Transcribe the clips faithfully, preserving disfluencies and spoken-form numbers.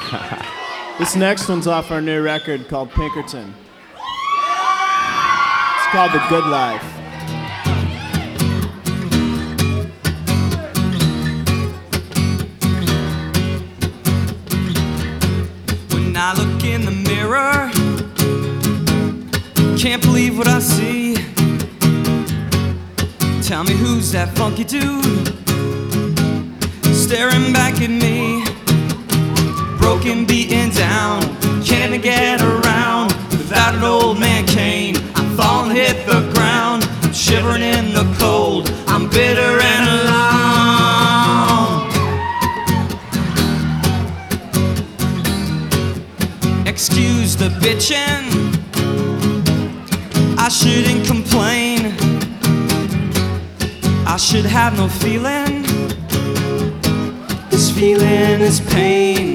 This next one's off our new record called Pinkerton. It's called The Good Life. When I look in the mirror, can't believe what I see. Tell me, who's that funky dude staring back at me? Broken, beaten down, can't even get around. Without an old man cane, I'm falling, hit the ground. I'm shivering in the cold, I'm bitter and alone. Excuse the bitchin', I shouldn't complain. I should have no feeling. This feeling is pain.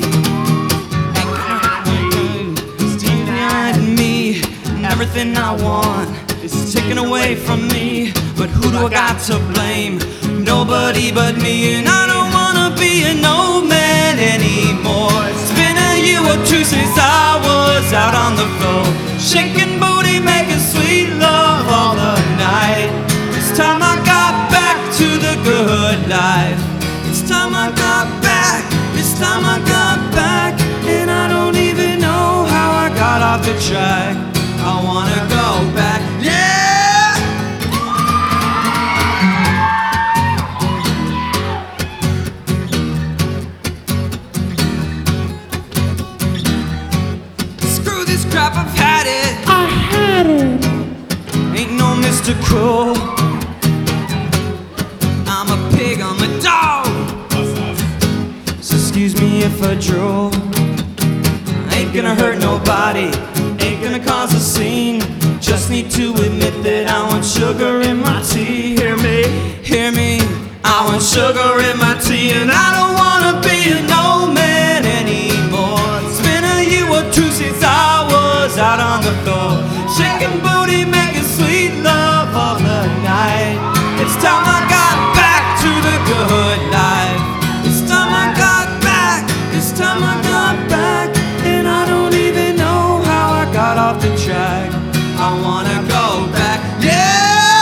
It's deep behind me, and everything I want is taken away from me. But who do I got to blame? Nobody but me. And I don't wanna be an old man anymore. It's been a year or two since I was out on the floor, shaking booty, making sweet love all the night. This time I got back to the good life. This time I got back, this time I got back. And I don't even know how I got off the track. I wanna go back, yeah! Screw this crap, I've had it. I had it. Ain't no Mister Cruel. I'm a pig, I'm a dog. So excuse me if I drool. I ain't gonna hurt nobody, ain't gonna cause a scene. Just need to admit that I want sugar in my tea. Hear me, hear me, I want sugar in my tea. And I don't wanna be an old man anymore. It's been a year or two since I was out on the floor, shaking booty, making sweet love all the night. It's time I got back to the good life. It's time I got back, it's time I got back. And I don't even know how I got off the track. I wanna go back, yeah!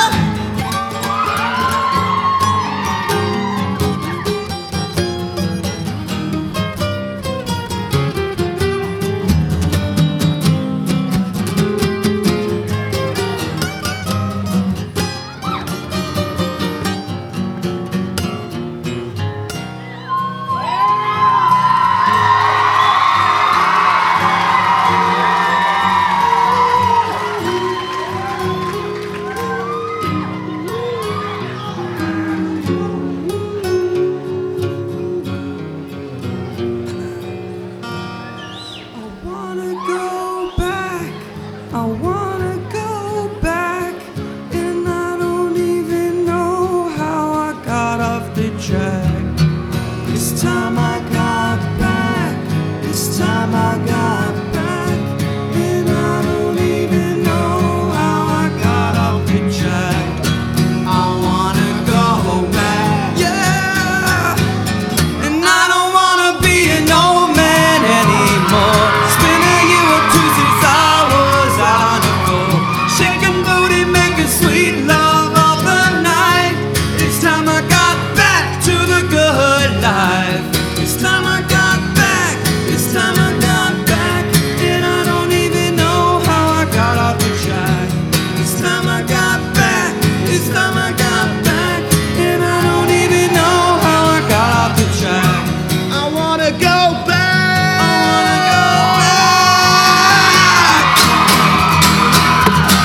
I wanna go back, and I don't even know how I got off the track. This time I got back, this time I got back, and I don't even know how I got off the track. I wanna go back, yeah, and I don't wanna be an old man anymore. It's been a year or two since I was out on the floor, shaking booty, making sweet love all the night. This time I got back to the good life. This time I got back, this time I got back, and I don't even know how I got off the track. This time I got back, this time I got back, and I don't even know how I got off the track. I wanna go back. I wanna go back.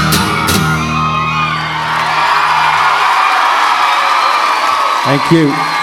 Thank you.